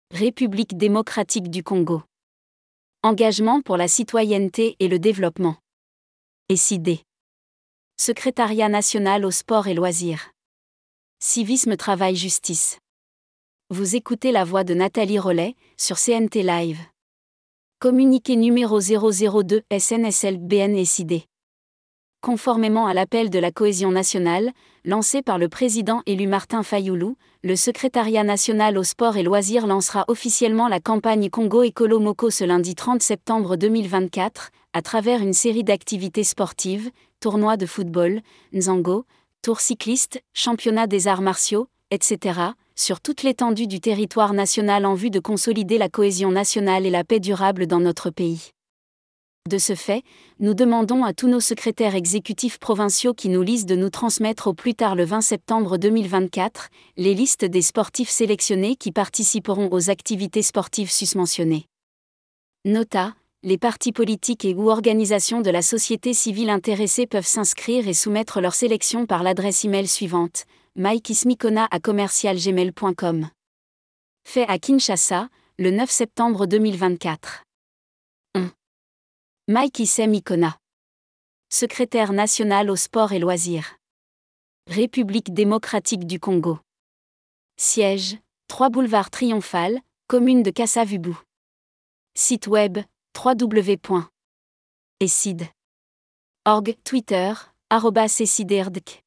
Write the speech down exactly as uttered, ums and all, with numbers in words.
République démocratique du Congo. Engagement pour la citoyenneté et le développement. E S I D. Secrétariat national au sport et loisirs. Civisme Travail Justice. Vous écoutez la voix de Nathalie Rollet, sur C N T Live. Communiqué numéro zéro zéro deux S N S L B N E S I D. Conformément à l'appel de la cohésion nationale, lancé par le président élu Martin Fayoulou, le secrétariat national au sport et loisirs lancera officiellement la campagne Congo Écolo Moko ce lundi trente septembre deux mille vingt-quatre, à travers une série d'activités sportives, tournois de football, nzango, tours cyclistes, championnats des arts martiaux, et cetera, sur toute l'étendue du territoire national en vue de consolider la cohésion nationale et la paix durable dans notre pays. De ce fait, nous demandons à tous nos secrétaires exécutifs provinciaux qui nous lisent de nous transmettre au plus tard le vingt septembre deux mille vingt-quatre, les listes des sportifs sélectionnés qui participeront aux activités sportives susmentionnées. Nota: les partis politiques et ou organisations de la société civile intéressées peuvent s'inscrire et soumettre leur sélection par l'adresse email suivante: maikismikona arobase commercial gmail point com. Fait à Kinshasa, le neuf septembre deux mille vingt-quatre. Mike Issem Ikona. Secrétaire national au sport et loisirs. République démocratique du Congo. Siège: trois boulevard Triomphal, commune de Kassavubu. Site web: w w w point e s i d point org. Twitter, arobase esidrdk.